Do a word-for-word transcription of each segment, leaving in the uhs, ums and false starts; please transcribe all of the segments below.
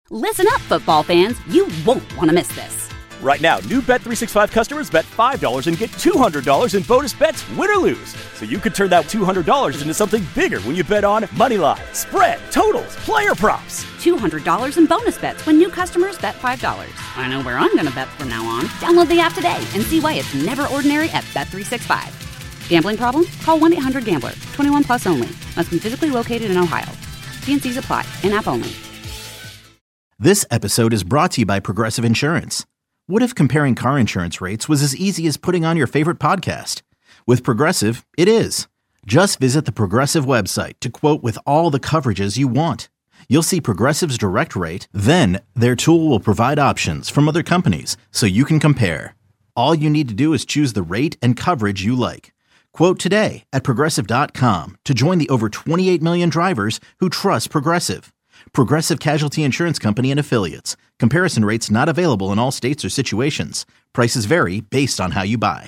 Listen up, football fans. You won't want to miss this. Right now, new Bet three sixty-five customers bet five dollars and get two hundred dollars in bonus bets, win or lose. So you could turn that two hundred dollars into something bigger when you bet on moneyline, spread, totals, player props. two hundred dollars in bonus bets when new customers bet five dollars. I know where I'm going to bet from now on. Download the app today and see why it's never ordinary at Bet three sixty-five. Gambling problem? Call one eight hundred gambler. twenty-one plus only. Must be physically located in Ohio. T and C's apply. In-app only. This episode is brought to you by Progressive Insurance. What if comparing car insurance rates was as easy as putting on your favorite podcast? With Progressive, it is. Just visit the Progressive website to quote with all the coverages you want. You'll see Progressive's direct rate, then their tool will provide options from other companies so you can compare. All you need to do is choose the rate and coverage you like. Quote today at Progressive dot com to join the over twenty-eight million drivers who trust Progressive. Progressive Casualty Insurance Company and Affiliates. Comparison rates not available in all states or situations. Prices vary based on how you buy.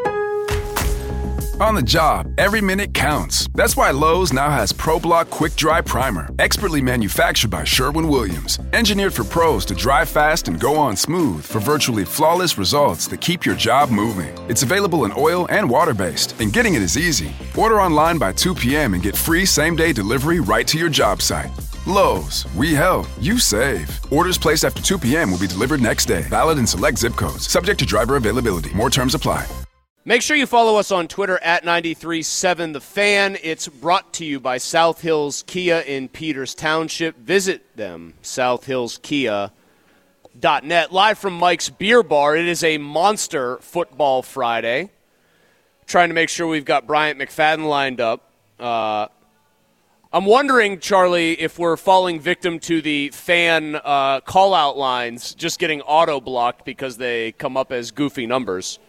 On the job, every minute counts. That's why Lowe's now has ProBlock Quick Dry Primer, expertly manufactured by Sherwin-Williams. Engineered for pros to dry fast and go on smooth for virtually flawless results that keep your job moving. It's available in oil and water-based, and getting it is easy. Order online by two p.m. and get free same-day delivery right to your job site. Lowe's, we help, you save. Orders placed after two p.m. will be delivered next day. Valid in select zip codes. Subject to driver availability. More terms apply. Make sure you follow us on Twitter at ninety-three point seven The Fan. It's brought to you by South Hills Kia in Peters Township. Visit them, south hills kia dot net. Live from Mike's Beer Bar. It is a monster football Friday. Trying to make sure we've got Bryant McFadden lined up. Uh, I'm wondering, Charlie, if we're falling victim to the fan uh, call-out lines just getting auto-blocked because they come up as goofy numbers.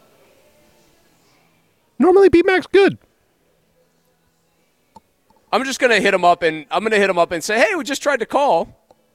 Normally B-Mac's good. I'm just going to hit him up and I'm going to hit him up and say, hey, we just tried to call.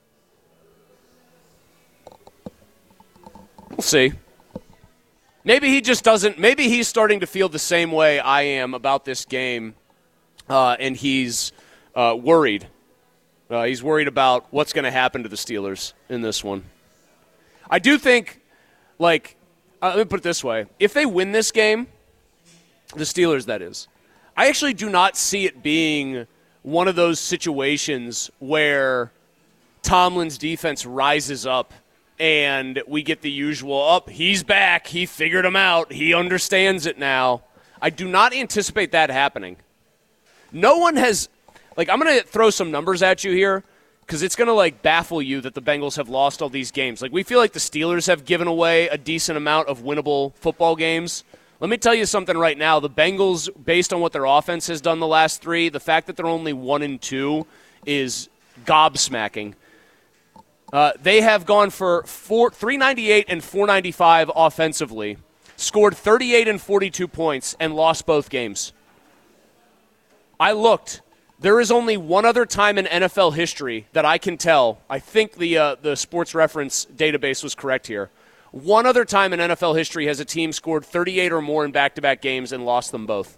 We'll see. Maybe he just doesn't – maybe he's starting to feel the same way I am about this game. Uh, and he's uh, worried. Uh, he's worried about what's going to happen to the Steelers in this one. I do think, like, uh, let me put it this way. If they win this game, the Steelers, that is, I actually do not see it being one of those situations where Tomlin's defense rises up and we get the usual, up, oh, he's back, he figured him out, he understands it now. I do not anticipate that happening. No one has, like, I'm going to throw some numbers at you here because it's going to, like, baffle you that the Bengals have lost all these games. Like, we feel like the Steelers have given away a decent amount of winnable football games. Let me tell you something right now. The Bengals, based on what their offense has done the last three, the fact that they're only one and two is gobsmacking. Uh, they have gone for four, three ninety-eight and four ninety-five offensively, scored thirty-eight and forty-two points, and lost both games. I looked. There is only one other time in N F L history that I can tell. I think the uh, the Sports Reference database was correct here. One other time in N F L history has a team scored thirty-eight or more in back-to-back games and lost them both.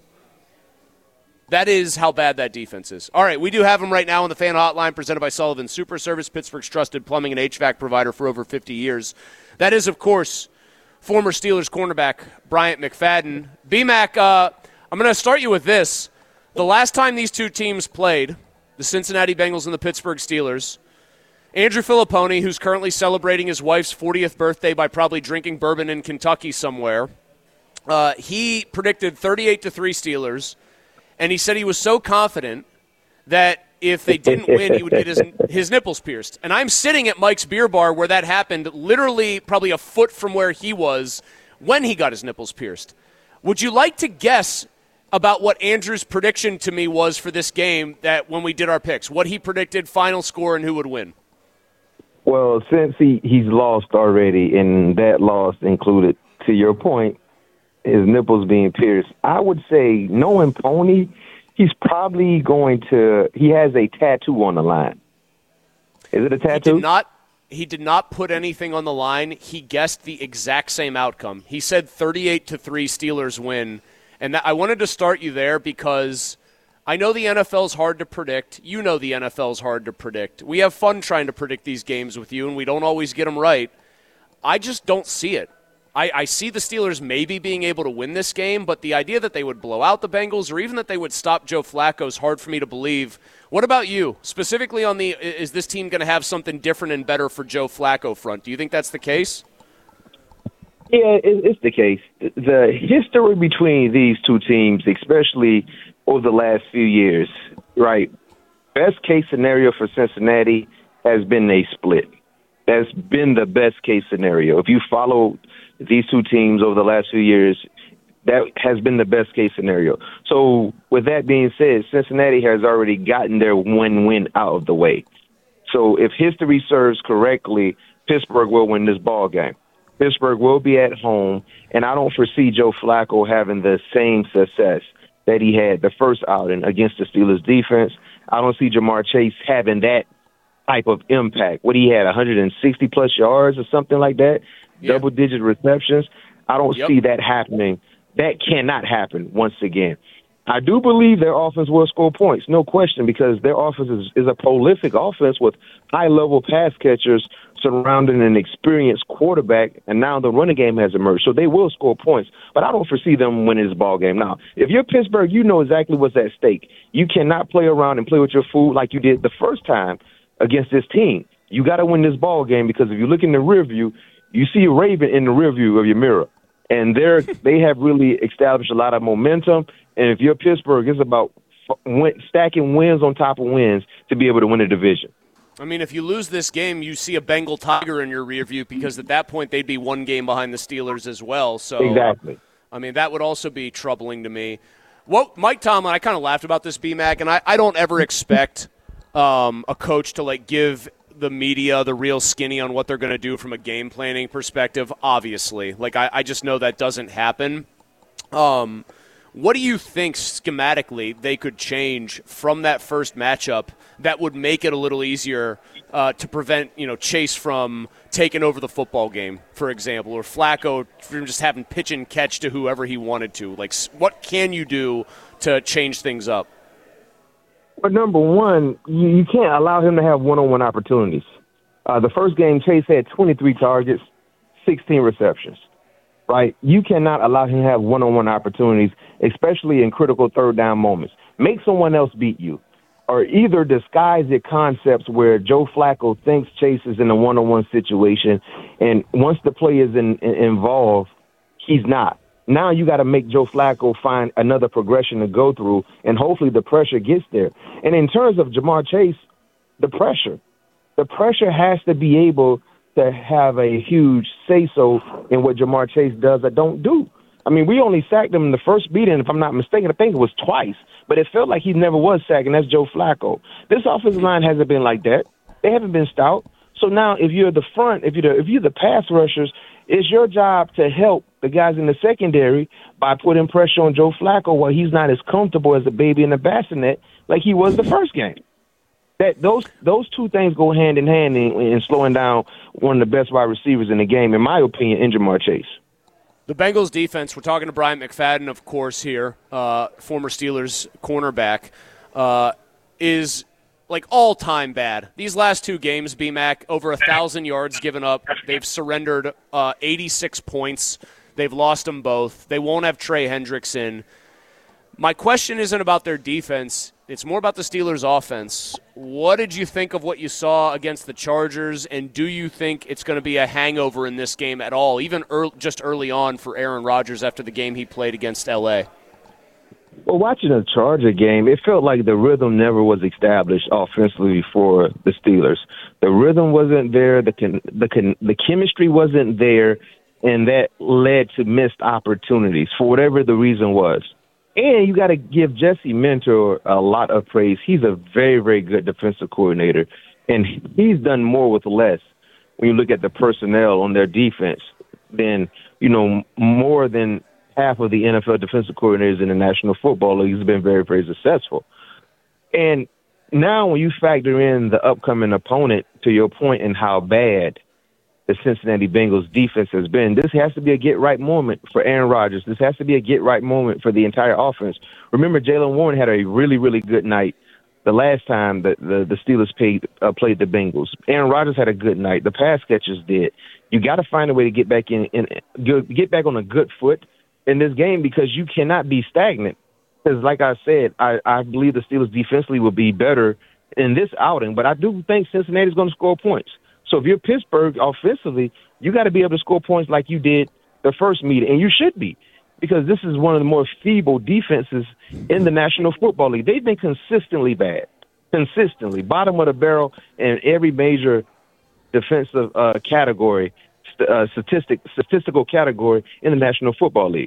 That is how bad that defense is. All right, we do have them right now on the Fan Hotline presented by Sullivan Super Service, Pittsburgh's trusted plumbing and H V A C provider for over fifty years. That is, of course, former Steelers cornerback Bryant McFadden. B-Mac, uh, I'm going to start you with this. The last time these two teams played, the Cincinnati Bengals and the Pittsburgh Steelers, Andrew Filipponi, who's currently celebrating his wife's fortieth birthday by probably drinking bourbon in Kentucky somewhere, uh, he predicted thirty-eight to three Steelers, and he said he was so confident that if they didn't win, he would get his, his nipples pierced. And I'm sitting at Mike's Beer Bar where that happened, literally probably a foot from where he was when he got his nipples pierced. Would you like to guess about what Andrew's prediction to me was for this game that when we did our picks, what he predicted, final score, and who would win? Well, since he, he's lost already, and that loss included, to your point, his nipples being pierced, I would say, knowing Pony, he's probably going to – he has a tattoo on the line. Is it a tattoo? He did not, he did not put anything on the line. He guessed the exact same outcome. He said thirty-eight to three Steelers win. And that, I wanted to start you there because I know the N F L is hard to predict. You know the N F L is hard to predict. We have fun trying to predict these games with you, and we don't always get them right. I just don't see it. I, I see the Steelers maybe being able to win this game, but the idea that they would blow out the Bengals or even that they would stop Joe Flacco is hard for me to believe. What about you? Specifically on the, is this team going to have something different and better for Joe Flacco front? Do you think that's the case? Yeah, it's the case. The history between these two teams, especially over the last few years, right? Best case scenario for Cincinnati has been a split. That's been the best case scenario. If you follow these two teams over the last few years, that has been the best case scenario. So with that being said, Cincinnati has already gotten their win-win out of the way. So if history serves correctly, Pittsburgh will win this ball game. Pittsburgh will be at home, and I don't foresee Joe Flacco having the same success that he had the first outing against the Steelers defense. I don't see Jamar Chase having that type of impact. What he had, one hundred sixty plus yards or something like that, yeah. double-digit receptions. I don't yep. see that happening. That cannot happen once again. I do believe their offense will score points, no question, because their offense is, is a prolific offense with high-level pass catchers surrounding an experienced quarterback, and now the running game has emerged. So they will score points, but I don't foresee them winning this ball game. Now, if you're Pittsburgh, you know exactly what's at stake. You cannot play around and play with your food like you did the first time against this team. You got to win this ball game because if you look in the rear view, you see a Raven in the rear view of your mirror. And they're, they have really established a lot of momentum. And if you're Pittsburgh, it's about f- stacking wins on top of wins to be able to win a division. I mean, if you lose this game, you see a Bengal Tiger in your rear view because at that point they'd be one game behind the Steelers as well. So, exactly. I mean, that would also be troubling to me. What Mike Tomlin, I kind of laughed about this, B-Mac, and I, I don't ever expect um, a coach to, like, give – the media the real skinny on what they're going to do from a game planning perspective, obviously. Like, I, I just know that doesn't happen. Um, what do you think schematically they could change from that first matchup that would make it a little easier uh, to prevent, you know, Chase from taking over the football game, for example, or Flacco from just having pitch and catch to whoever he wanted to? Like, what can you do to change things up? But number one, you, you can't allow him to have one-on-one opportunities. Uh, the first game, Chase had twenty-three targets, sixteen receptions, right? You cannot allow him to have one-on-one opportunities, especially in critical third-down moments. Make someone else beat you, or either disguise your concepts where Joe Flacco thinks Chase is in a one-on-one situation, and once the play is in, in, involved, he's not. Now you got to make Joe Flacco find another progression to go through, and hopefully the pressure gets there. And in terms of Jamar Chase, the pressure, the pressure has to be able to have a huge say-so in what Jamar Chase does or don't do. I mean, we only sacked him in the first beating, if I'm not mistaken. I think it was twice, but it felt like he never was sacked, and that's Joe Flacco. This offensive line hasn't been like that. They haven't been stout. So now if you're the front, if you're the, if you're the pass rushers, it's your job to help the guys in the secondary by putting pressure on Joe Flacco while he's not as comfortable as a baby in a bassinet like he was the first game. That those those two things go hand in hand in, in slowing down one of the best wide receivers in the game, in my opinion, in Jamar Chase. The Bengals defense, we're talking to Brian McFadden, of course, here, uh, former Steelers cornerback, uh, is – like all-time bad. These last two games, B-Mac, over one thousand yards given up. They've surrendered uh, eighty-six points. They've lost them both. They won't have Trey Hendrickson. My question isn't about their defense. It's more about the Steelers' offense. What did you think of what you saw against the Chargers, and do you think it's going to be a hangover in this game at all, even early, just early on for Aaron Rodgers after the game he played against L A? Well, watching the Charger game, it felt like the rhythm never was established offensively for the Steelers. The rhythm wasn't there, the con- the con- the chemistry wasn't there, and that led to missed opportunities for whatever the reason was. And you got to give Jesse Minter a lot of praise. He's a very, very good defensive coordinator, and he's done more with less when you look at the personnel on their defense than, you know, more than – half of the N F L defensive coordinators in the National Football League has been very, very successful. And now when you factor in the upcoming opponent, to your point, and how bad the Cincinnati Bengals defense has been. This has to be a get-right moment for Aaron Rodgers. This has to be a get-right moment for the entire offense. Remember, Jaylen Warren had a really, really good night the last time that the, the Steelers played, uh, played the Bengals. Aaron Rodgers had a good night. The pass catchers did. You got to find a way to get back in, in get back on a good foot in this game, because you cannot be stagnant. Because, like I said, I, I believe the Steelers defensively will be better in this outing, but I do think Cincinnati's going to score points. So if you're Pittsburgh offensively, you got to be able to score points like you did the first meeting, and you should be, because this is one of the more feeble defenses in the National Football League. They've been consistently bad, consistently bottom of the barrel in every major defensive uh, category, uh, statistic statistical category in the National Football League.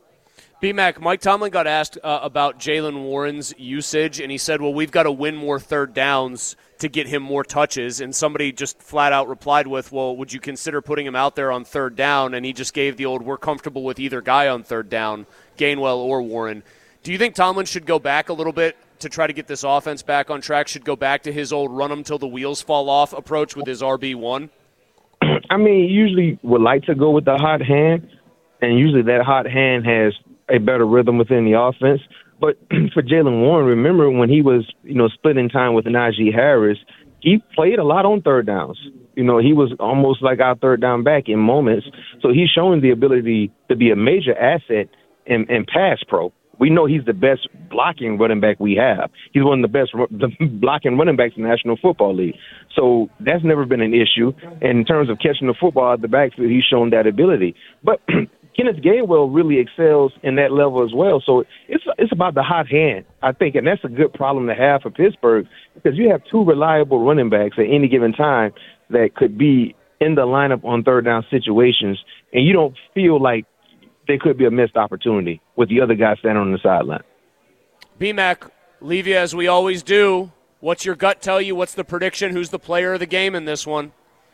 B-Mac, Mike Tomlin got asked uh, about Jaylen Warren's usage, and he said, well, we've got to win more third downs to get him more touches. And somebody just flat out replied with, well, would you consider putting him out there on third down? And he just gave the old, we're comfortable with either guy on third down, Gainwell or Warren. Do you think Tomlin should go back a little bit to try to get this offense back on track, should go back to his old run them till the wheels fall off approach with his R B one? I mean, he usually would like to go with the hot hand, and usually that hot hand has a better rhythm within the offense. But for Jaylen Warren, remember when he was, you know, splitting time with Najee Harris, he played a lot on third downs. You know, he was almost like our third down back in moments. So he's showing the ability to be a major asset in, in pass pro. We know he's the best blocking running back we have. He's one of the best the blocking running backs in the National Football League. So that's never been an issue. And in terms of catching the football at the backfield, he's shown that ability. But Kenneth Gainwell really excels in that level as well. So it's it's about the hot hand, I think, and that's a good problem to have for Pittsburgh, because you have two reliable running backs at any given time that could be in the lineup on third down situations, and you don't feel like there could be a missed opportunity with the other guy standing on the sideline. B-Mac, leave you as we always do. What's your gut tell you? What's the prediction? Who's the player of the game in this one?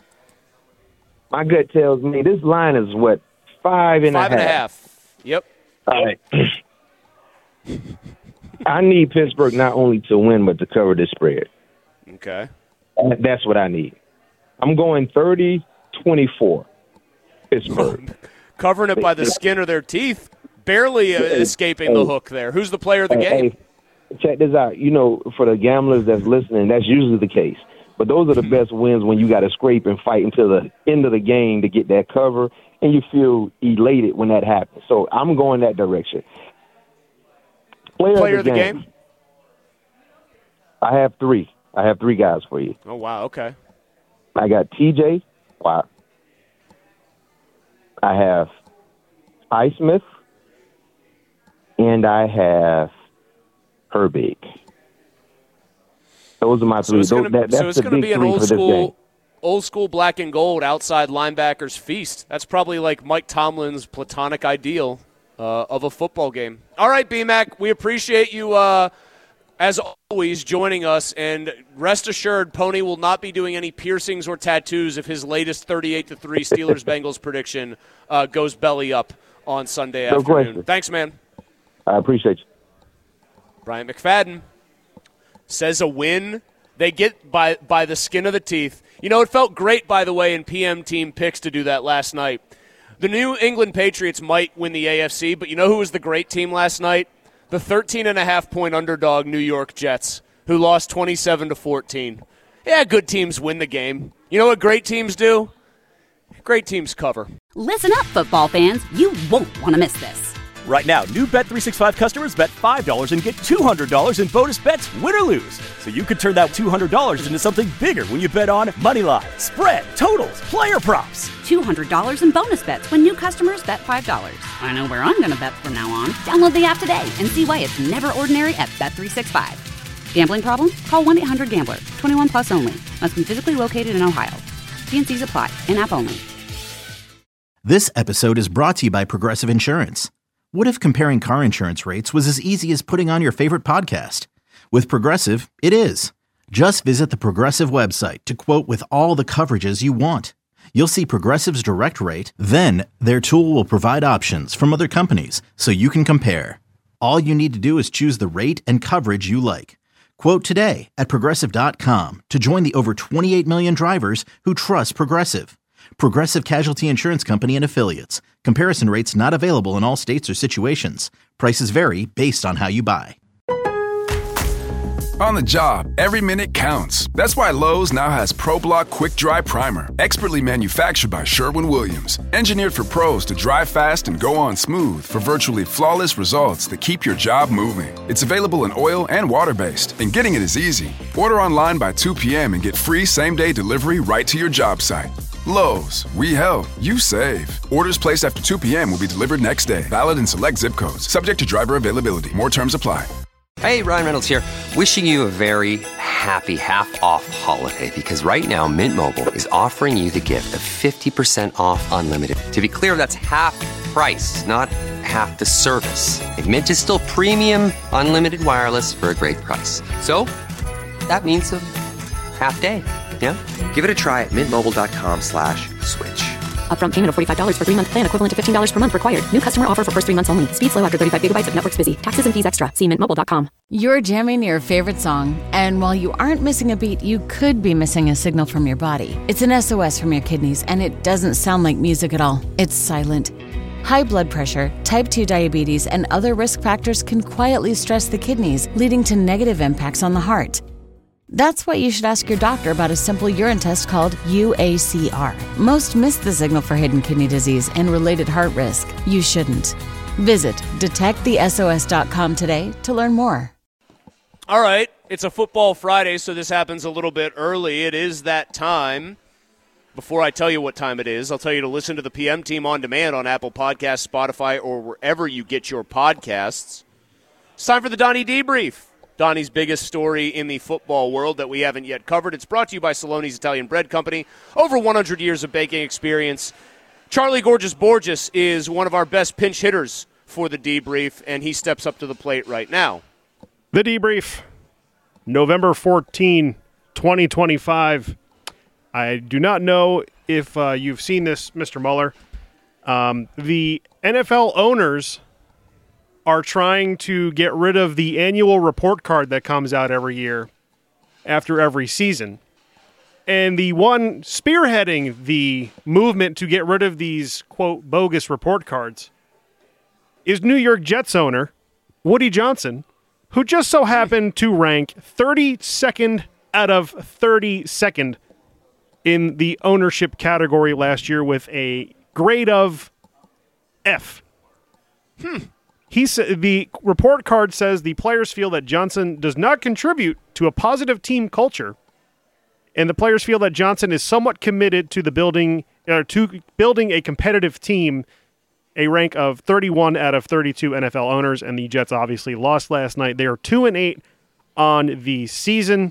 My gut tells me this line is what? Five and Five a half. and a half. Yep. All right. I need Pittsburgh not only to win, but to cover this spread. Okay. That's what I need. I'm going thirty twenty-four, Pittsburgh. Covering it by the skin of their teeth. Barely uh, escaping hey, the hook there. Who's the player of the hey, game? Hey, check this out. You know, for the gamblers that's listening, that's usually the case. But those are the best wins when you got to scrape and fight until the end of the game to get that cover, and you feel elated when that happens. So I'm going that direction. Player, Player of the, of the game. game? I have three. I have three guys for you. Oh, wow, okay. I got T J Watt. I have Highsmith. And I have Herbig. Those are my so three. It's gonna, that, that's so it's the going to big be an three old for this game. school, old school black and gold outside linebackers feast. That's probably like Mike Tomlin's platonic ideal uh, of a football game. All right, B-Mac, we appreciate you, uh, as always, joining us. And rest assured, Pony will not be doing any piercings or tattoos if his latest thirty-eight to three Steelers-Bengals prediction uh, goes belly up on Sunday No afternoon. question. Thanks, man. I appreciate you. Bryant McFadden says a win they get by by the skin of the teeth. You know, it felt great, by the way, in P M Team Picks to do that last night. The New England Patriots might win the A F C, but you know who was the great team last night? The thirteen and a half point underdog New York Jets, who lost twenty-seven to fourteen. Yeah, good teams win the game. You know what great teams do? Great teams cover. Listen up, football fans. You won't want to miss this. Right now, new Bet three sixty-five customers bet five dollars and get two hundred dollars in bonus bets, win or lose. So you could turn that two hundred dollars into something bigger when you bet on moneyline, spread, totals, player props. two hundred dollars in bonus bets when new customers bet five dollars. I know where I'm going to bet from now on. Download the app today and see why it's never ordinary at Bet three sixty-five. Gambling problem? Call one eight hundred gambler. twenty-one plus only. Must be physically located in Ohio. T and C's apply. In-app only. This episode is brought to you by Progressive Insurance. What if comparing car insurance rates was as easy as putting on your favorite podcast? With Progressive, it is. Just visit the Progressive website to quote with all the coverages you want. You'll see Progressive's direct rate, then their tool will provide options from other companies so you can compare. All you need to do is choose the rate and coverage you like. Quote today at Progressive dot com to join the over twenty-eight million drivers who trust Progressive. Progressive Casualty Insurance Company and Affiliates. Comparison rates not available in all states or situations. Prices vary based on how you buy. On the job, every minute counts. That's why Lowe's now has ProBlock Quick Dry Primer, expertly manufactured by Sherwin-Williams. Engineered for pros to dry fast and go on smooth for virtually flawless results that keep your job moving. It's available in oil and water-based, and getting it is easy. Order online by two p.m. and get free same-day delivery right to your job site. Lowe's, we help, you save. Orders placed after two p.m. will be delivered next day. Valid in select zip codes. Subject to driver availability. More terms apply. Hey, Ryan Reynolds here. Wishing you a very happy half-off holiday because right now Mint Mobile is offering you the gift of fifty percent off unlimited. To be clear, that's half price, not half the service. And Mint is still premium unlimited wireless for a great price. So that means a half day. Yeah? Give it a try at mintmobile.com slash switch. Upfront payment of forty-five dollars for three-month plan equivalent to fifteen dollars per month required. New customer offer for first three months only. Speed slow after thirty-five gigabytes if network's busy. Taxes and fees extra. See mint mobile dot com. You're jamming your favorite song, and while you aren't missing a beat, you could be missing a signal from your body. It's an S O S from your kidneys, and it doesn't sound like music at all. It's silent. High blood pressure, type two diabetes, and other risk factors can quietly stress the kidneys, leading to negative impacts on the heart. That's why you should ask your doctor about a simple urine test called U A C R. Most miss the signal for hidden kidney disease and related heart risk. You shouldn't. Visit detect the S O S dot com today to learn more. All right, it's a football Friday, so this happens a little bit early. It is that time. Before I tell you what time it is, I'll tell you to listen to the P M Team on demand on Apple Podcasts, Spotify, or wherever you get your podcasts. It's time for the Donnie Debrief. Donnie's biggest story in the football world that we haven't yet covered. It's brought to you by Saloni's Italian Bread Company. Over one hundred years of baking experience. Charlie Gorgeous Borges is one of our best pinch hitters for the debrief, and he steps up to the plate right now. The debrief, November fourteenth, twenty twenty-five. I do not know if uh, you've seen this, Mister Mueller. Um, the N F L owners are trying to get rid of the annual report card that comes out every year after every season. And the one spearheading the movement to get rid of these, quote, bogus report cards is New York Jets owner Woody Johnson, who just so happened to rank thirty-second out of thirty-second in the ownership category last year with a grade of F. Hmm. He sa- the report card says the players feel that Johnson does not contribute to a positive team culture, and the players feel that Johnson is somewhat committed to the building uh, to building a competitive team. A rank of thirty-one out of thirty-two N F L owners, and the Jets obviously lost last night. They are two and eight on the season.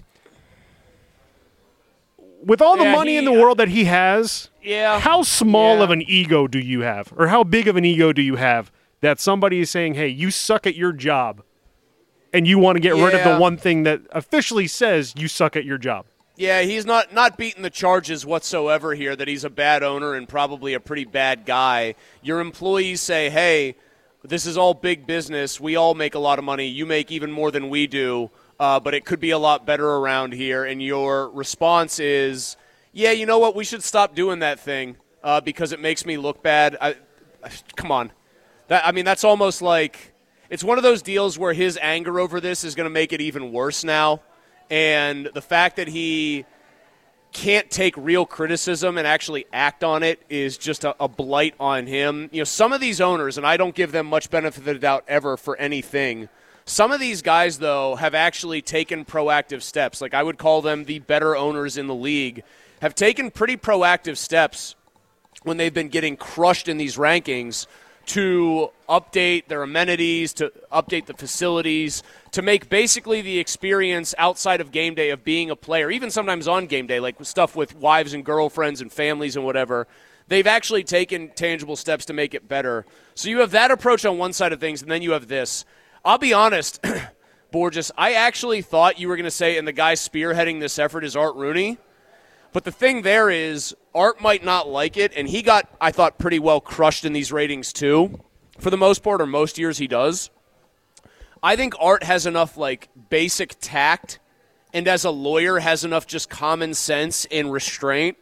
With all the yeah, money he, in the world that he has, yeah, how small yeah. of an ego do you have, or how big of an ego do you have? That somebody is saying, hey, you suck at your job, and you want to get yeah. rid of the one thing that officially says you suck at your job. Yeah, he's not, not beating the charges whatsoever here that he's a bad owner and probably a pretty bad guy. Your employees say, hey, this is all big business. We all make a lot of money. You make even more than we do, uh, but it could be a lot better around here. And your response is, yeah, you know what? We should stop doing that thing uh, because it makes me look bad. I, come on. That, I mean, that's almost like it's one of those deals where his anger over this is going to make it even worse now. And the fact that he can't take real criticism and actually act on it is just a, a blight on him. You know, some of these owners, and I don't give them much benefit of the doubt ever for anything, some of these guys, though, have actually taken proactive steps. Like I would call them the better owners in the league, have taken pretty proactive steps when they've been getting crushed in these rankings to update their amenities, to update the facilities, to make basically the experience outside of game day of being a player, even sometimes on game day, like stuff with wives and girlfriends and families and whatever, they've actually taken tangible steps to make it better. So you have that approach on one side of things, and then you have this. I'll be honest, Borges, I actually thought you were going to say, and the guy spearheading this effort is Art Rooney. But the thing there is, Art might not like it, and he got, I thought, pretty well crushed in these ratings too. For the most part, or most years he does. I think Art has enough, like, basic tact, and as a lawyer has enough just common sense and restraint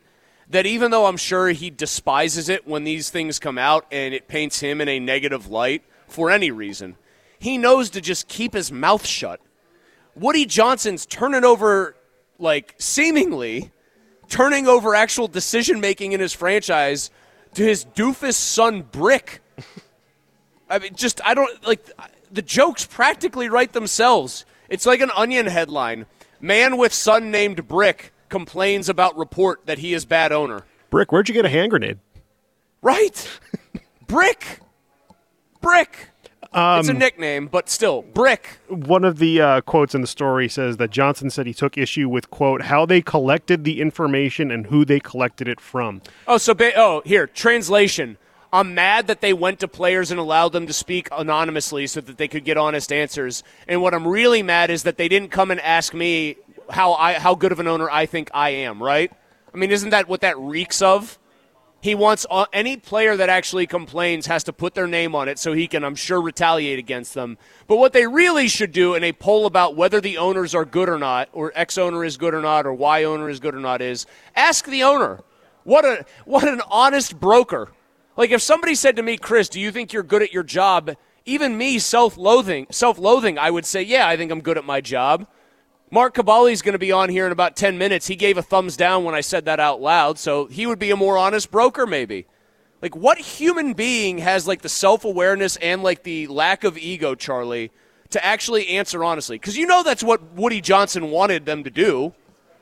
that even though I'm sure he despises it when these things come out and it paints him in a negative light for any reason, he knows to just keep his mouth shut. Woody Johnson's turning over, like, seemingly turning over actual decision-making in his franchise to his doofus son, Brick. I mean, just, I don't, like, the jokes practically write themselves. It's like an Onion headline. Man with son named Brick complains about report that he is bad owner. Brick, where'd you get a hand grenade? Right. Brick. Brick. Um, it's a nickname, but still, Brick. One of the uh, quotes in the story says that Johnson said he took issue with, quote, how they collected the information and who they collected it from. Oh, so, ba- oh, here, translation. I'm mad that they went to players and allowed them to speak anonymously so that they could get honest answers. And what I'm really mad is that they didn't come and ask me how I how good of an owner I think I am, right? I mean, isn't that what that reeks of? He wants uh, any player that actually complains has to put their name on it so he can, I'm sure, retaliate against them. But what they really should do in a poll about whether the owners are good or not, or X owner is good or not, or Y owner is good or not, is ask the owner. What a what an honest broker. Like, if somebody said to me, Chris, do you think you're good at your job? Even me, self-loathing, self-loathing, I would say, yeah, I think I'm good at my job. Mark Cabali's going to be on here in about ten minutes. He gave a thumbs down when I said that out loud, so he would be a more honest broker maybe. Like, what human being has, like, the self-awareness and, like, the lack of ego, Charlie, to actually answer honestly? Because you know that's what Woody Johnson wanted them to do.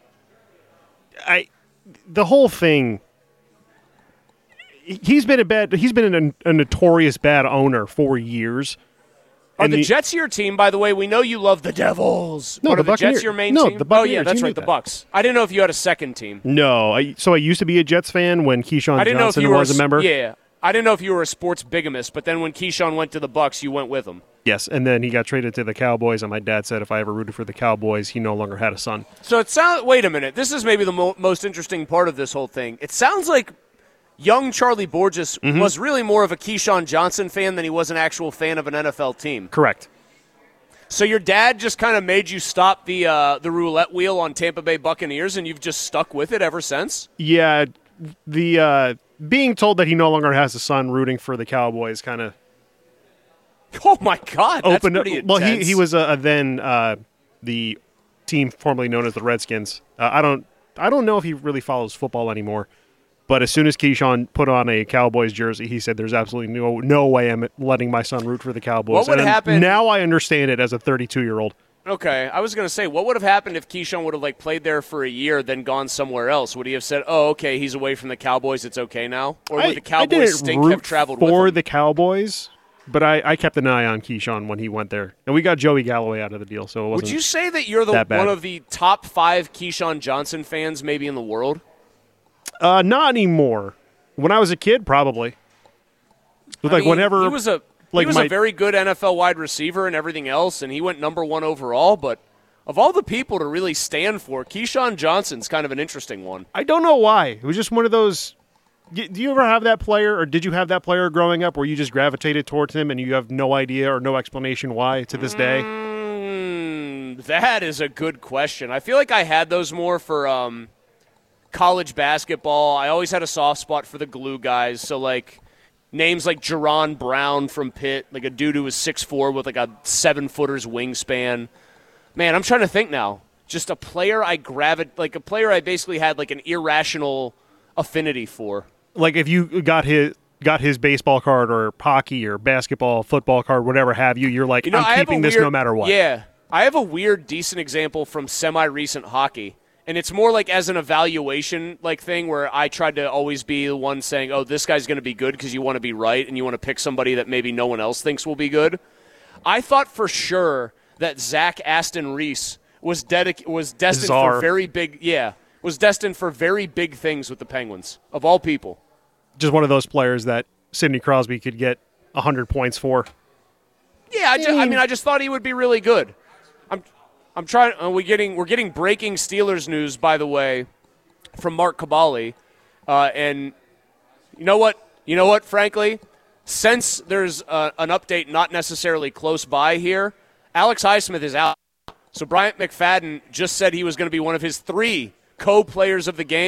I, the whole thing, he's been a bad, he's been a, a notorious bad owner for years. Are And the, the Jets your team, by the way? We know you love the Devils. No, but the are the Buccaneers. Jets your main No, team? the oh, Buccaneers. yeah, that's You right, knew the that. Bucks. I didn't know if you had a second team. No, I, so I used to be a Jets fan when Keyshawn I didn't know if Johnson you were was a member. Yeah, I didn't know if you were a sports bigamist, but then when Keyshawn went to the Bucks, you went with him. Yes, and then he got traded to the Cowboys, and my dad said if I ever rooted for the Cowboys, he no longer had a son. So it sounds. Wait a minute. This is maybe the mo- most interesting part of this whole thing. It sounds like young Charlie Borges Mm-hmm. was really more of a Keyshawn Johnson fan than he was an actual fan of an N F L team. Correct. So your dad just kind of made you stop the uh, the roulette wheel on Tampa Bay Buccaneers, and you've just stuck with it ever since? Yeah, the uh, being told that he no longer has a son rooting for the Cowboys kind of Oh, my God. That's opened up. pretty Well, he, intense. he was uh, then uh, the team formerly known as the Redskins. Uh, I don't I don't know if he really follows football anymore. But as soon as Keyshawn put on a Cowboys jersey, he said, there's absolutely no no way I'm letting my son root for the Cowboys. What would And happen- Now I understand it as a thirty-two-year-old. Okay, I was going to say, what would have happened if Keyshawn would have like played there for a year, then gone somewhere else? Would he have said, "Oh, okay, he's away from the Cowboys, it's okay now," or would I, the I Cowboys didn't stink root have traveled for with him? the Cowboys, but I, I kept an eye on Keyshawn when he went there. And we got Joey Galloway out of the deal, so it wasn't Would you say that you're the that bad. one of the top five Keyshawn Johnson fans maybe in the world? Uh, not anymore. When I was a kid, probably. But I like mean, whenever he was a like he was my, a very good N F L wide receiver and everything else, and he went number one overall. But of all the people to really stand for, Keyshawn Johnson's kind of an interesting one. I don't know why. It was just one of those. y- Do you ever have that player, or did you have that player growing up where you just gravitated towards him and you have no idea or no explanation why to this day? Mm, that is a good question. I feel like I had those more for um, college basketball. I always had a soft spot for the glue guys. So, like, names like Jerron Brown from Pitt, like a dude who was six foot four with, like, a seven-footer's wingspan. Man, I'm trying to think now. Just a player I gravit, like a player I basically had, like, an irrational affinity for. Like if you got his got his baseball card or hockey or basketball, football card, whatever have you, you're like, You know, I I'm have a keeping this weird- no matter what. Yeah. I have a weird, decent example from semi-recent hockey. And it's more like as an evaluation like thing where I tried to always be the one saying, oh, this guy's going to be good because you want to be right and you want to pick somebody that maybe no one else thinks will be good. I thought for sure that Zach Aston Reese was dedic- was destined Bizarre. for very big yeah, was destined for very big things with the Penguins, of all people. Just one of those players that Sidney Crosby could get one hundred points for. Yeah, I, just, I mean, I just thought he would be really good. I'm, I'm trying. Uh, we getting we're getting breaking Steelers news, by the way, from Mark Cabali, uh, and you know what? You know what? Frankly, since there's uh, an update not necessarily close by here, Alex Highsmith is out. So Bryant McFadden just said he was going to be one of his three co-players of the game.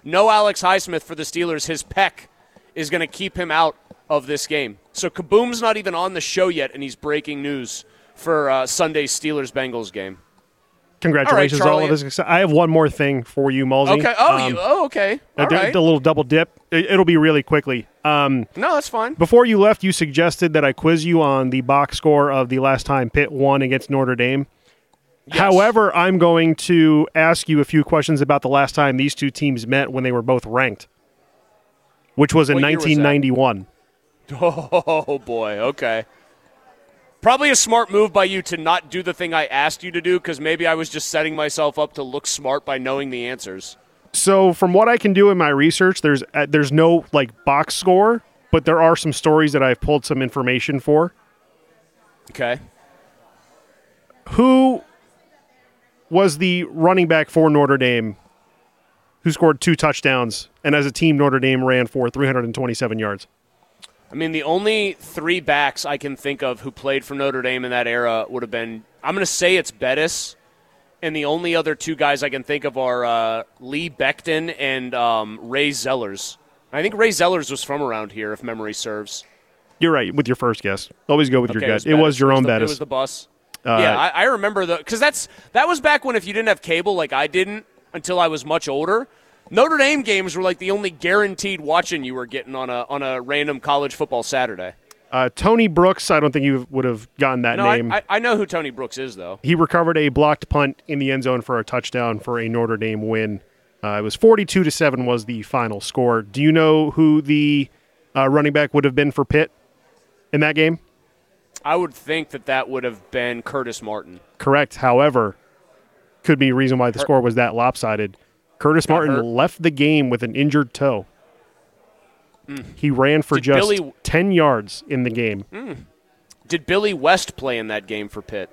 no Alex Highsmith for the Steelers. His pec is going to keep him out of this game. So Kaboom's not even on the show yet, and he's breaking news for uh, Sunday's Steelers-Bengals game. Congratulations all right, on all of this. I have one more thing for you, Mulsey. Okay. Oh, um, you, oh okay. All a, d- right. a little double dip. It, it'll be really quickly. Um, no, that's fine. Before you left, you suggested that I quiz you on the box score of the last time Pitt won against Notre Dame. Yes. However, I'm going to ask you a few questions about the last time these two teams met when they were both ranked, which was in What year was that? nineteen ninety-one. Oh, boy. Okay. Probably a smart move by you to not do the thing I asked you to do, because maybe I was just setting myself up to look smart by knowing the answers. So from what I can do in my research, there's uh, there's no like box score, but there are some stories that I've pulled some information for. Okay. Who was the running back for Notre Dame who scored two touchdowns, and as a team, Notre Dame ran for three hundred twenty-seven yards? I mean, the only three backs I can think of who played for Notre Dame in that era would have been, I'm going to say it's Bettis, and the only other two guys I can think of are uh, Lee Becton and um, Ray Zellers. I think Ray Zellers was from around here, if memory serves. You're right, with your first guess. Always go with Okay, your guess. it was, It was Jerome the, Bettis. It was the bus. Uh, yeah, I, I remember the because that's that was back when if you didn't have cable like I didn't until I was much older. Notre Dame games were like the only guaranteed watching you were getting on a on a random college football Saturday. Uh, Tony Brooks, I don't think you would have gotten that no, name. I, I know who Tony Brooks is, though. He recovered a blocked punt in the end zone for a touchdown for a Notre Dame win. Uh, it was forty-two to seven was the final score. Do you know who the uh, running back would have been for Pitt in that game? I would think that that would have been Curtis Martin. Correct. However, could be a reason why the score was that lopsided. Curtis Got Martin hurt. left the game with an injured toe. Mm. He ran for Did just Billy... ten yards in the game. Mm. Did Billy West play in that game for Pitt?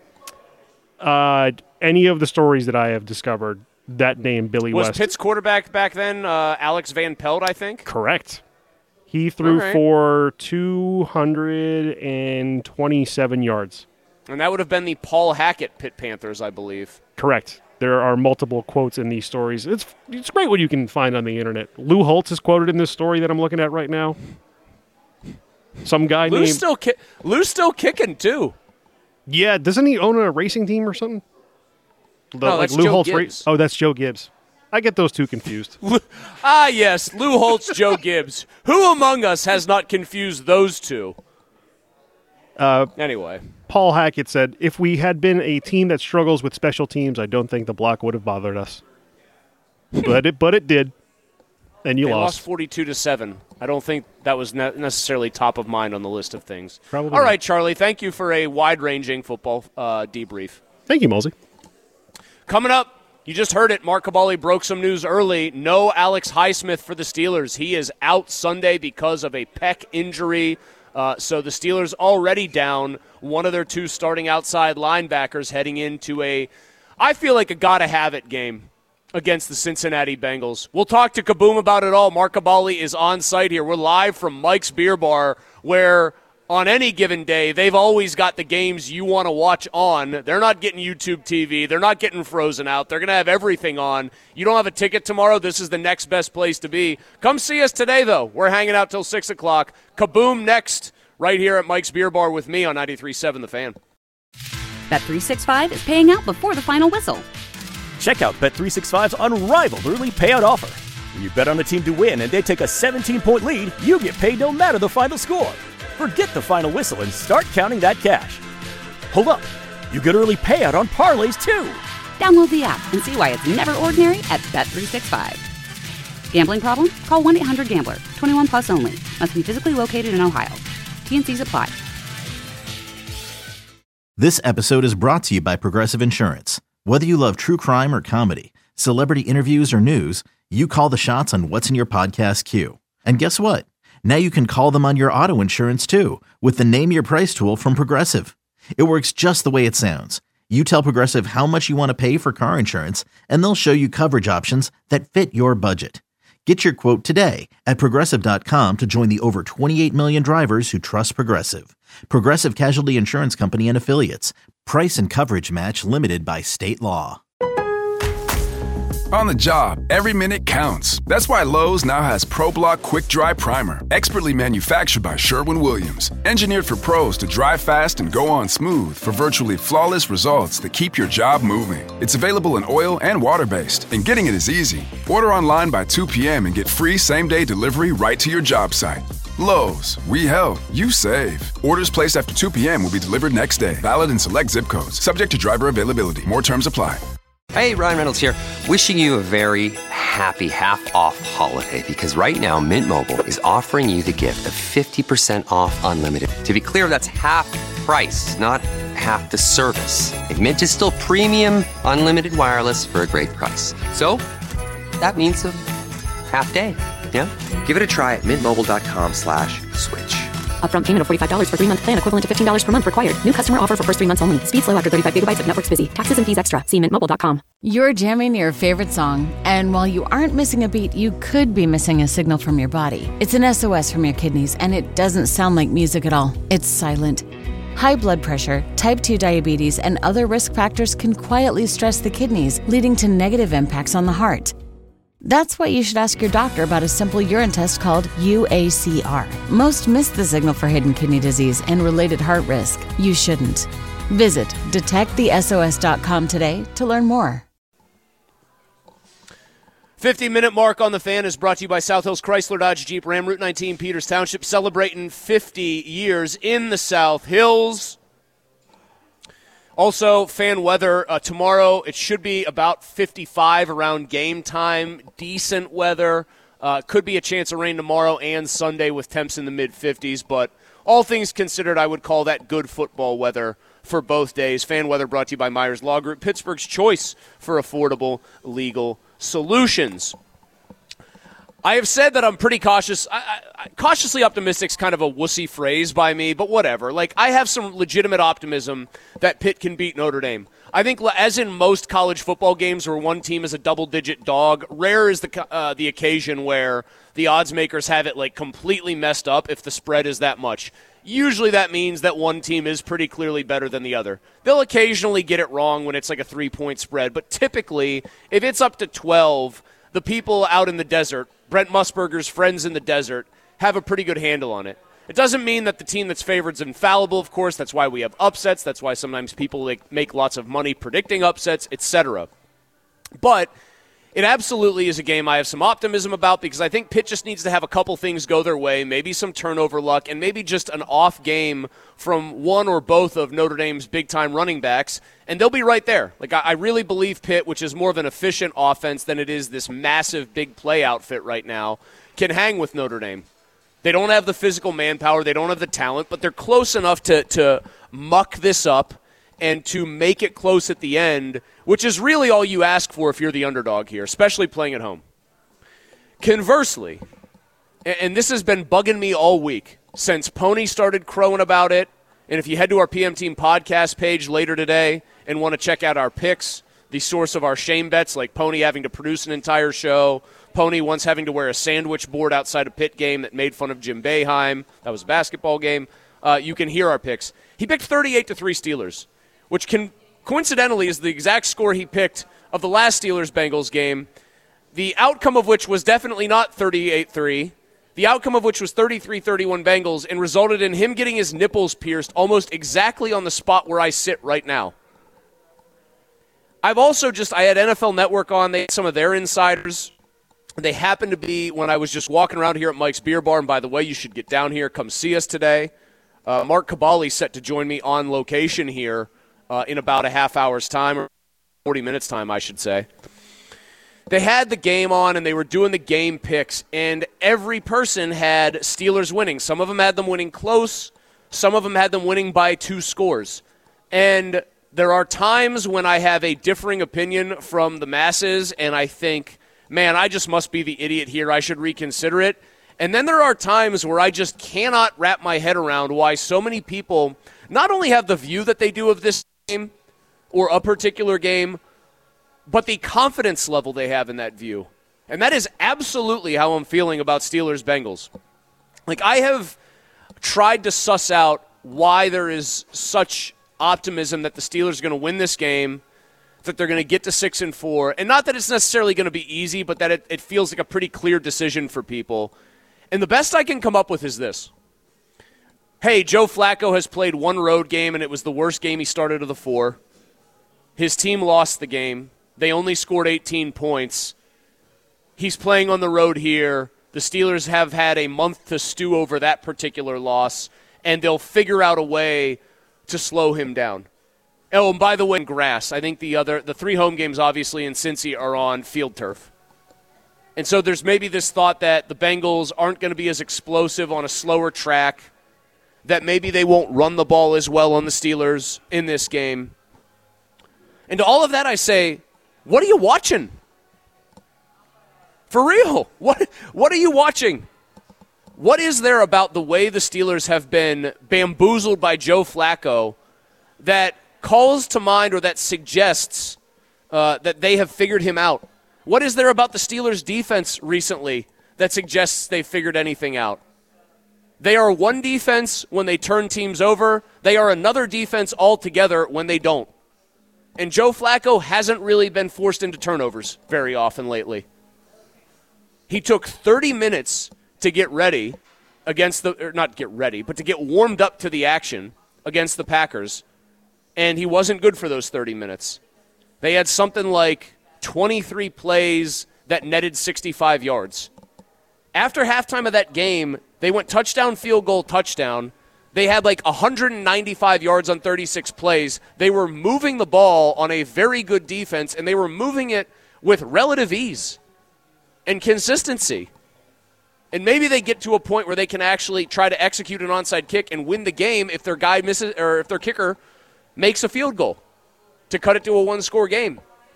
Uh, any of the stories that I have discovered, that name, Billy was West. Pitt's quarterback back then uh, Alex Van Pelt, I think? Correct. He threw right. for two hundred twenty-seven yards. And that would have been the Paul Hackett Pitt Panthers, I believe. Correct. There are multiple quotes in these stories. It's it's great what you can find on the internet. Lou Holtz is quoted in this story that I'm looking at right now. Some guy Lou's named... Still ki- Lou's still kicking, too. Yeah, doesn't he own a racing team or something? The, no, like that's Lou Joe Holtz Gibbs. Ra- oh, that's Joe Gibbs. I get those two confused. ah, yes, Lou Holtz, Joe Gibbs. Who among us has not confused those two? Uh, anyway. Paul Hackett said, if we had been a team that struggles with special teams, I don't think the block would have bothered us. but it but it did. And you they lost. lost forty-two to seven. I don't think that was ne- necessarily top of mind on the list of things. Probably All not. right, Charlie, thank you for a wide-ranging football uh, debrief. Thank you, Mulsey. Coming up, you just heard it. Mark Caballi broke some news early. No Alex Highsmith for the Steelers. He is out Sunday because of a pec injury. Uh, so the Steelers already down one of their two starting outside linebackers heading into a, I feel like a gotta-have-it game against the Cincinnati Bengals. We'll talk to Kaboom about it all. Mark Caballi is on site here. We're live from Mike's Beer Bar, where on any given day, they've always got the games you want to watch on. They're not getting YouTube T V. They're not getting frozen out. They're going to have everything on. You don't have a ticket tomorrow, this is the next best place to be. Come see us today, though. We're hanging out till six o'clock. Kaboom next, right here at Mike's Beer Bar with me on ninety-three point seven The Fan. Bet three sixty-five is paying out before the final whistle. Check out Bet three sixty-five's unrivaled early payout offer. When you bet on a team to win and they take a seventeen-point lead, you get paid no matter the final score. Forget the final whistle and start counting that cash. Hold up. You get early payout on parlays, too. Download the app and see why it's never ordinary at Bet three sixty-five. Gambling problem? Call one eight hundred gambler. twenty-one plus only. Must be physically located in Ohio. T N Cs apply. This episode is brought to you by Progressive Insurance. Whether you love true crime or comedy, celebrity interviews or news, you call the shots on what's in your podcast queue. And guess what? Now you can call them on your auto insurance too with the Name Your Price tool from Progressive. It works just the way it sounds. You tell Progressive how much you want to pay for car insurance, and they'll show you coverage options that fit your budget. Get your quote today at Progressive dot com to join the over twenty-eight million drivers who trust Progressive. Progressive Casualty Insurance Company and Affiliates. Price and coverage match limited by state law. On the job, every minute counts. That's why Lowe's now has ProBlock Quick Dry Primer, expertly manufactured by Sherwin-Williams. Engineered for pros to dry fast and go on smooth for virtually flawless results that keep your job moving. It's available in oil and water-based, and getting it is easy. Order online by two p.m. and get free same-day delivery right to your job site. Lowe's, we help, you save. Orders placed after two p.m. will be delivered next day. Valid in select zip codes. Subject to driver availability. More terms apply. Hey, Ryan Reynolds here, wishing you a very happy half-off holiday, because right now Mint Mobile is offering you the gift of fifty percent off unlimited. To be clear, that's half price, not half the service. Like, Mint is still premium unlimited wireless for a great price. So, that means a half day, yeah? Give it a try at mintmobile.com slash switch. Upfront payment of forty-five dollars for three-month plan equivalent to fifteen dollars per month required. New customer offer for first three months only. Speed slow after thirty-five gigabytes if network's busy. Taxes and fees extra. See mint mobile dot com. You're jamming your favorite song, and while you aren't missing a beat, you could be missing a signal from your body. It's an S O S from your kidneys, and it doesn't sound like music at all. It's silent. High blood pressure, type two diabetes, and other risk factors can quietly stress the kidneys, leading to negative impacts on the heart. That's why you should ask your doctor about a simple urine test called U A C R. Most miss the signal for hidden kidney disease and related heart risk. You shouldn't. Visit detect the S O S dot com today to learn more. fifty-minute mark on the Fan is brought to you by South Hills Chrysler Dodge Jeep Ram, Route nineteen, Peters Township, celebrating fifty years in the South Hills. Also, fan weather uh, tomorrow, it should be about fifty-five around game time. Decent weather. Uh, could be a chance of rain tomorrow and Sunday with temps in the mid-fifties, but all things considered, I would call that good football weather for both days. Fan weather brought to you by Myers Law Group, Pittsburgh's choice for affordable legal solutions. I have said that I'm pretty cautious. I, I, cautiously optimistic is kind of a wussy phrase by me, but whatever. Like, I have some legitimate optimism that Pitt can beat Notre Dame. I think, as in most college football games where one team is a double-digit dog, rare is the uh, the occasion where the odds makers have it like completely messed up if the spread is that much. Usually that means that one team is pretty clearly better than the other. They'll occasionally get it wrong when it's like a three-point spread, but typically, if it's up to twelve, the people out in the desert, Brent Musburger's friends in the desert, have a pretty good handle on it. It doesn't mean that the team that's favored is infallible, of course. That's why we have upsets. That's why sometimes people like, make lots of money predicting upsets, et cetera. But it absolutely is a game I have some optimism about because I think Pitt just needs to have a couple things go their way, maybe some turnover luck, and maybe just an off game from one or both of Notre Dame's big-time running backs, and they'll be right there. Like, I really believe Pitt, which is more of an efficient offense than it is this massive big play outfit right now, can hang with Notre Dame. They don't have the physical manpower, they don't have the talent, but they're close enough to, to muck this up and to make it close at the end, which is really all you ask for if you're the underdog here, especially playing at home. Conversely, and this has been bugging me all week since Pony started crowing about it, and if you head to our P M Team podcast page later today and want to check out our picks, the source of our shame bets, like Pony having to produce an entire show, Pony once having to wear a sandwich board outside a Pitt game that made fun of Jim Boeheim, that was a basketball game, uh, you can hear our picks. He picked thirty-eight to three Steelers, which can coincidentally is the exact score he picked of the last Steelers-Bengals game, the outcome of which was definitely not thirty-eight three, the outcome of which was thirty-three thirty-one Bengals, and resulted in him getting his nipples pierced almost exactly on the spot where I sit right now. I've also just, I had N F L Network on, they had some of their insiders. They happened to be when I was just walking around here at Mike's Beer Bar, and by the way, you should get down here, come see us today. Uh, Mark Cabali set to join me on location here uh, in about a half hour's time, or forty minutes time, I should say. They had the game on, and they were doing the game picks, and every person had Steelers winning. Some of them had them winning close. Some of them had them winning by two scores. And there are times when I have a differing opinion from the masses, and I think, man, I just must be the idiot here. I should reconsider it. And then there are times where I just cannot wrap my head around why so many people not only have the view that they do of this game or a particular game, but the confidence level they have in that view. And that is absolutely how I'm feeling about Steelers-Bengals. Like, I have tried to suss out why there is such optimism that the Steelers are going to win this game, that they're going to get to six and four, and not that it's necessarily going to be easy, but that it, it feels like a pretty clear decision for people. And the best I can come up with is this. Hey, Joe Flacco has played one road game, and it was the worst game he started of the four. His team lost the game. They only scored eighteen points. He's playing on the road here. The Steelers have had a month to stew over that particular loss, and they'll figure out a way to slow him down. Oh, and by the way, grass. I think the other, the three home games, obviously, in Cincy are on field turf. And so there's maybe this thought that the Bengals aren't going to be as explosive on a slower track, that maybe they won't run the ball as well on the Steelers in this game. And to all of that, I say, what are you watching? For real, what what are you watching? What is there about the way the Steelers have been bamboozled by Joe Flacco that calls to mind or that suggests uh, that they have figured him out? What is there about the Steelers' defense recently that suggests they've figured anything out? They are one defense when they turn teams over. They are another defense altogether when they don't. And Joe Flacco hasn't really been forced into turnovers very often lately. He took thirty minutes to get ready against the, or not get ready, but to get warmed up to the action against the Packers, and he wasn't good for those thirty minutes. They had something like twenty-three plays that netted sixty-five yards. After halftime of that game, they went touchdown, field goal, touchdown. They had like one hundred ninety-five yards on thirty-six plays. They were moving the ball on a very good defense, and they were moving it with relative ease and consistency. And maybe they get to a point where they can actually try to execute an onside kick and win the game if their guy misses, or if their kicker makes a field goal to cut it to a one-score game.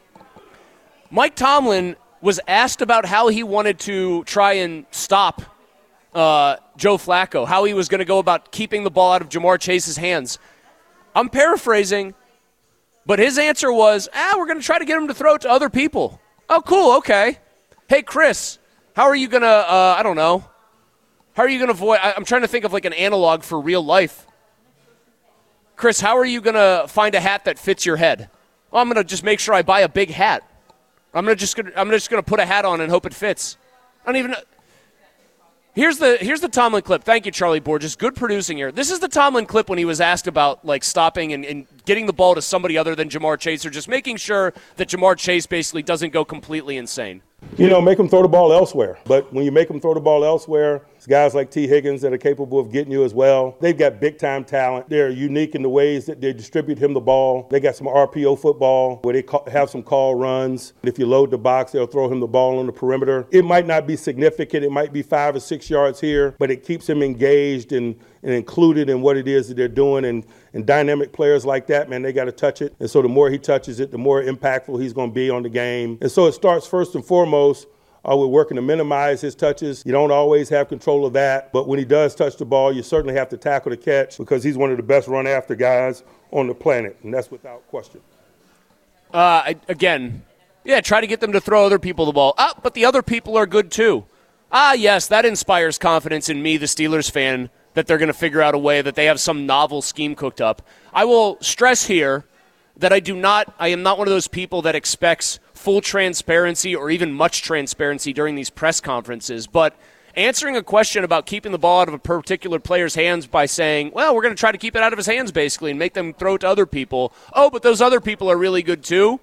Mike Tomlin was asked about how he wanted to try and stop uh, Joe Flacco, how he was going to go about keeping the ball out of Jamar Chase's hands. I'm paraphrasing, but his answer was, ah, we're going to try to get him to throw it to other people. Oh, cool, okay. Hey, Chris, how are you going to, uh, I don't know, how are you going to avoid, I, I'm trying to think of like an analog for real life. Chris, how are you going to find a hat that fits your head? Well, I'm going to just make sure I buy a big hat. I'm gonna just gonna, I'm just going to put a hat on and hope it fits. I don't even know. Here's the here's the Tomlin clip. Thank you, Charlie Borges. Good producing here. This is the Tomlin clip when he was asked about like stopping and, and getting the ball to somebody other than Jamar Chase, or just making sure that Jamar Chase basically doesn't go completely insane. You know, make them throw the ball elsewhere. But when you make them throw the ball elsewhere, it's guys like T. Higgins that are capable of getting you as well. They've got big-time talent. They're unique in the ways that they distribute him the ball. They got some R P O football where they call, have some call runs. If you load the box, they'll throw him the ball on the perimeter. It might not be significant. It might be five or six yards here, but it keeps him engaged and, and included in what it is that they're doing. And, and dynamic players like that, man, they got to touch it. And so the more he touches it, the more impactful he's going to be on the game. And so it starts first and foremost, uh, we're working to minimize his touches. You don't always have control of that, but when he does touch the ball, you certainly have to tackle the catch because he's one of the best run-after guys on the planet, and that's without question. Uh, I, again, yeah, try to get them to throw other people the ball. Ah, but the other people are good too. Ah, yes, that inspires confidence in me, the Steelers fan, that they're going to figure out a way, that they have some novel scheme cooked up. I will stress here that I do not, I am not one of those people that expects full transparency or even much transparency during these press conferences, but answering a question about keeping the ball out of a particular player's hands by saying, well, we're going to try to keep it out of his hands basically and make them throw it to other people. Oh, but those other people are really good too.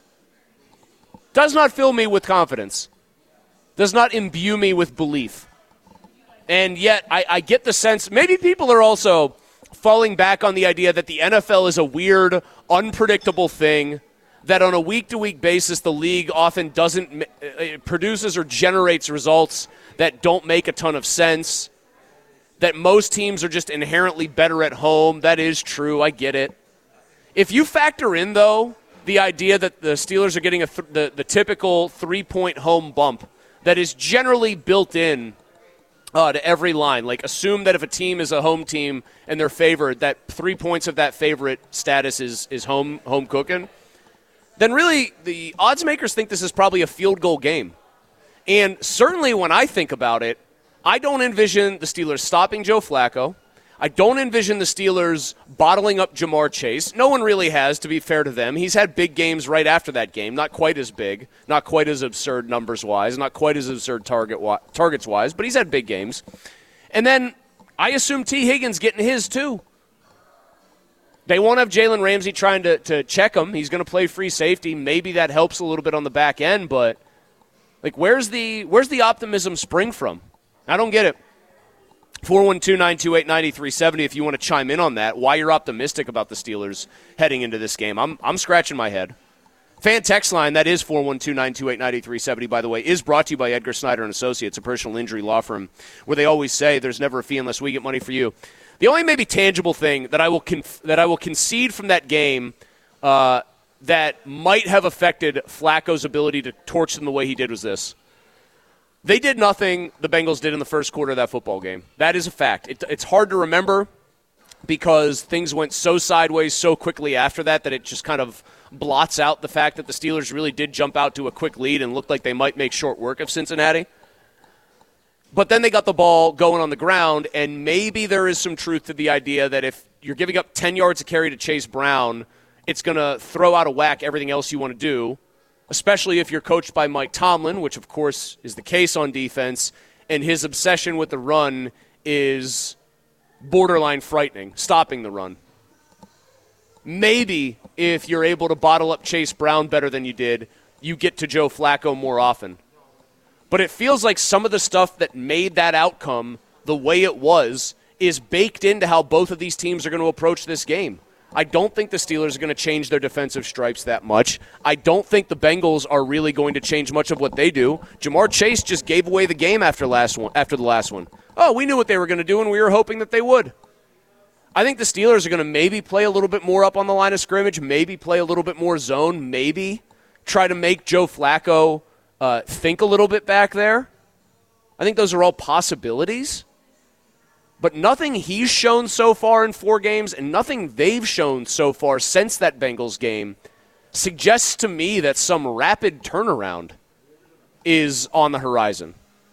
Does not fill me with confidence. Does not imbue me with belief. And yet I, I get the sense maybe people are also falling back on the idea that the N F L is a weird, unpredictable thing, that on a week-to-week basis the league often doesn't uh, produces or generates results that don't make a ton of sense, that most teams are just inherently better at home. That is true. I get it. If you factor in, though, the idea that the Steelers are getting a th- the, the typical three-point home bump that is generally built in Uh, to every line. Like, assume that if a team is a home team and they're favored, that three points of that favorite status is is home home cooking, then really the odds makers think this is probably a field goal game. And certainly when I think about it, I don't envision the Steelers stopping Joe Flacco. I don't envision the Steelers bottling up Jamar Chase. No one really has, to be fair to them. He's had big games right after that game, not quite as big, not quite as absurd numbers-wise, not quite as absurd target targets-wise, but he's had big games. And then I assume T. Higgins getting his too. They won't have Jalen Ramsey trying to, to check him. He's going to play free safety. Maybe that helps a little bit on the back end, but like, where's the where's the optimism spring from? I don't get it. four one two, nine two eight, nine three seven zero if you want to chime in on that, why you're optimistic about the Steelers heading into this game. I'm I'm scratching my head. Fan text line, that is four one two, nine two eight, nine three seven zero, by the way, is brought to you by Edgar Snyder and Associates, a personal injury law firm, where they always say there's never a fee unless we get money for you. The only maybe tangible thing that I will conf- that I will concede from that game uh, that might have affected Flacco's ability to torch them the way he did was this. They did nothing the Bengals did in the first quarter of that football game. That is a fact. It, it's hard to remember because things went so sideways so quickly after that that it just kind of blots out the fact that the Steelers really did jump out to a quick lead and looked like they might make short work of Cincinnati. But then they got the ball going on the ground, and maybe there is some truth to the idea that if you're giving up ten yards a carry to Chase Brown, it's going to throw out of whack everything else you want to do, especially if you're coached by Mike Tomlin, which, of course, is the case on defense, and his obsession with the run is borderline frightening, stopping the run. Maybe if you're able to bottle up Chase Brown better than you did, you get to Joe Flacco more often. But it feels like some of the stuff that made that outcome the way it was is baked into how both of these teams are going to approach this game. I don't think the Steelers are going to change their defensive stripes that much. I don't think the Bengals are really going to change much of what they do. Jamar Chase just gave away the game after last one. After the last one. Oh, we knew what they were going to do, and we were hoping that they would. I think the Steelers are going to maybe play a little bit more up on the line of scrimmage, maybe play a little bit more zone, maybe try to make Joe Flacco uh, think a little bit back there. I think those are all possibilities. But nothing he's shown so far in four games and nothing they've shown so far since that Bengals game suggests to me that some rapid turnaround is on the horizon.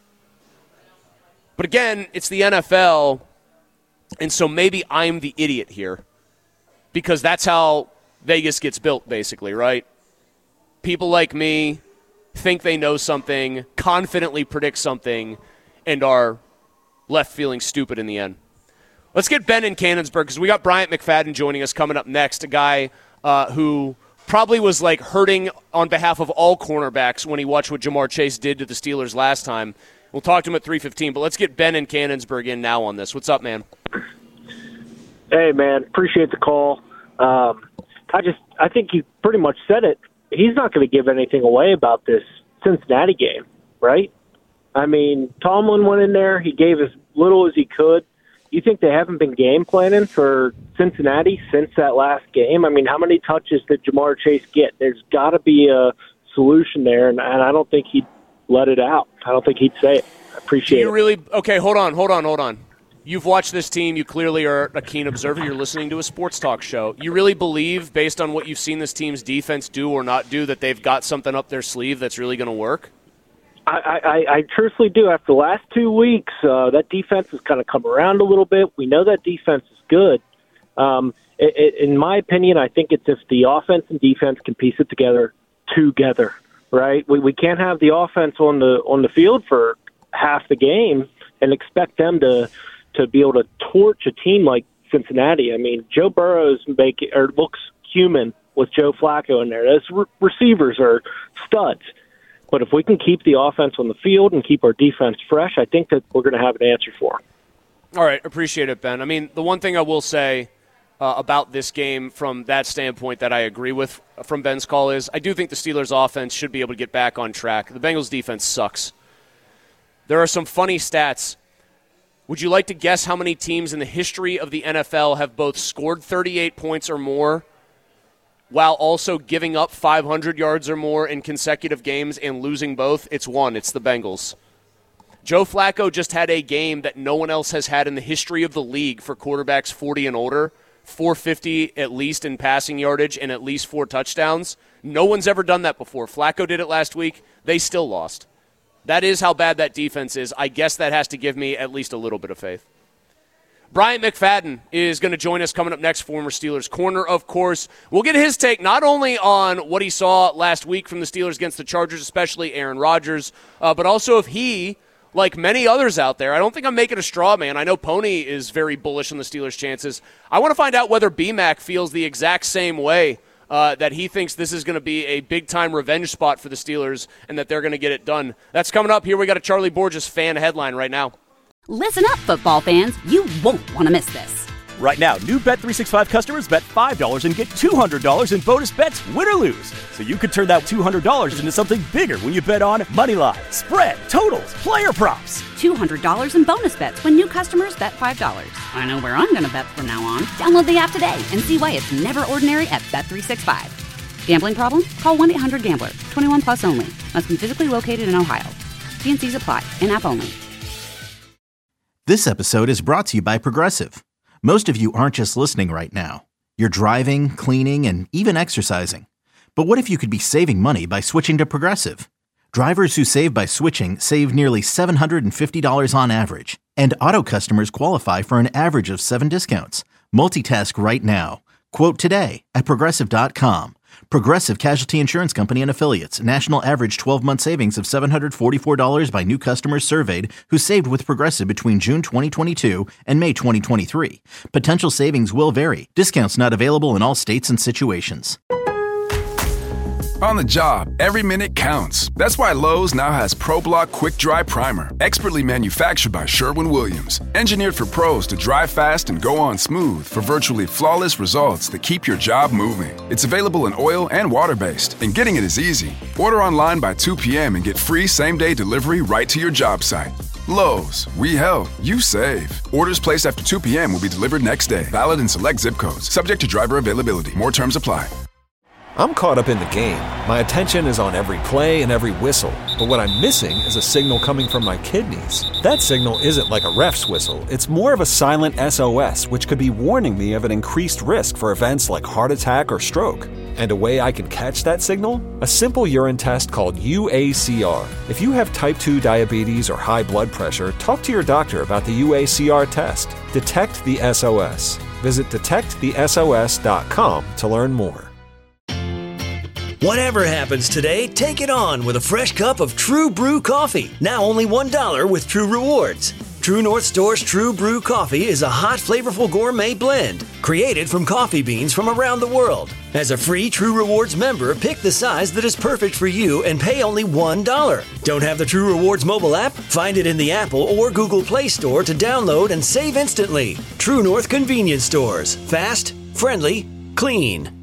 But again, it's the N F L, and so maybe I'm the idiot here because that's how Vegas gets built, basically, right? People like me think they know something, confidently predict something, and are left feeling stupid in the end. Let's get Ben in Cannonsburg because we got Bryant McFadden joining us coming up next, a guy uh, who probably was like hurting on behalf of all cornerbacks when he watched what Jamar Chase did to the Steelers last time. We'll talk to him at three fifteen, but let's get Ben in Cannonsburg in now on this. What's up, man? Hey, man, appreciate the call. Um, I just, I think you pretty much said it. He's not going to give anything away about this Cincinnati game, right? I mean, Tomlin went in there. He gave as little as he could. You think they haven't been game planning for Cincinnati since that last game? I mean, how many touches did Jamar Chase get? There's got to be a solution there, and, and I don't think he'd let it out. I don't think he'd say it. I appreciate Do you it. really? Okay, hold on, hold on, hold on. You've watched this team. You clearly are a keen observer. You're listening to a sports talk show. You really believe, based on what you've seen this team's defense do or not do, that they've got something up their sleeve that's really going to work? I, I, I truthfully do. After the last two weeks, uh, that defense has kind of come around a little bit. We know that defense is good. Um, it, it, in my opinion, I think it's if the offense and defense can piece it together together, right? We we can't have the offense on the on the field for half the game and expect them to to be able to torch a team like Cincinnati. I mean, Joe Burrow's make or looks human with Joe Flacco in there. Those re- receivers are studs. But if we can keep the offense on the field and keep our defense fresh, I think that we're going to have an answer for them. All right, appreciate it, Ben. I mean, the one thing I will say uh, about this game from that standpoint that I agree with from Ben's call is I do think the Steelers' offense should be able to get back on track. The Bengals' defense sucks. There are some funny stats. Would you like to guess how many teams in the history of the N F L have both scored thirty-eight points or more while also giving up five hundred yards or more in consecutive games and losing both? It's one. It's the Bengals. Joe Flacco just had a game that no one else has had in the history of the league for quarterbacks forty and older, four fifty at least in passing yardage and at least four touchdowns. No one's ever done that before. Flacco did it last week. They still lost. That is how bad that defense is. I guess that has to give me at least a little bit of faith. Bryant McFadden is going to join us coming up next, former Steelers corner, of course. We'll get his take not only on what he saw last week from the Steelers against the Chargers, especially Aaron Rodgers, uh, but also if he, like many others out there, I don't think I'm making a straw man. I know Pony is very bullish on the Steelers' chances. I want to find out whether B-Mac feels the exact same way, uh, that he thinks this is going to be a big-time revenge spot for the Steelers and that they're going to get it done. That's coming up. Here we got a Charlie Borges fan headline right now. Listen up, football fans. You won't want to miss this. Right now, new Bet three sixty-five customers bet five dollars and get two hundred dollars in bonus bets, win or lose. So you could turn that two hundred dollars into something bigger when you bet on moneyline, spread, totals, player props. two hundred dollars in bonus bets when new customers bet five dollars. I know where I'm going to bet from now on. Download the app today and see why it's never ordinary at Bet three sixty-five. Gambling problem? Call one eight hundred gambler. twenty-one plus only. Must be physically located in Ohio. T and C's apply. In-app only. This episode is brought to you by Progressive. Most of you aren't just listening right now. You're driving, cleaning, and even exercising. But what if you could be saving money by switching to Progressive? Drivers who save by switching save nearly seven hundred fifty dollars on average. And auto customers qualify for an average of seven discounts. Multitask right now. Quote today at Progressive dot com. Progressive Casualty Insurance Company and Affiliates. National average twelve-month savings of seven hundred forty-four dollars by new customers surveyed who saved with Progressive between June twenty twenty-two and May twenty twenty-three. Potential savings will vary. Discounts not available in all states and situations. On the job, every minute counts. That's why Lowe's now has ProBlock Quick Dry Primer, expertly manufactured by Sherwin-Williams. Engineered for pros to dry fast and go on smooth for virtually flawless results that keep your job moving. It's available in oil and water-based, and getting it is easy. Order online by two p.m. and get free same-day delivery right to your job site. Lowe's, we help, you save. Orders placed after two p.m. will be delivered next day. Valid in select zip codes. Subject to driver availability. More terms apply. I'm caught up in the game. My attention is on every play and every whistle. But what I'm missing is a signal coming from my kidneys. That signal isn't like a ref's whistle. It's more of a silent S O S, which could be warning me of an increased risk for events like heart attack or stroke. And a way I can catch that signal? A simple urine test called U A C R. If you have type two diabetes or high blood pressure, talk to your doctor about the U A C R test. Detect the S O S. Visit detect the S O S dot com to learn more. Whatever happens today, take it on with a fresh cup of True Brew coffee. Now only one dollar with True Rewards. True North Store's True Brew coffee is a hot, flavorful gourmet blend created from coffee beans from around the world. As a free True Rewards member, pick the size that is perfect for you and pay only one dollar. Don't have the True Rewards mobile app? Find it in the Apple or Google Play Store to download and save instantly. True North Convenience Stores. Fast, friendly, clean.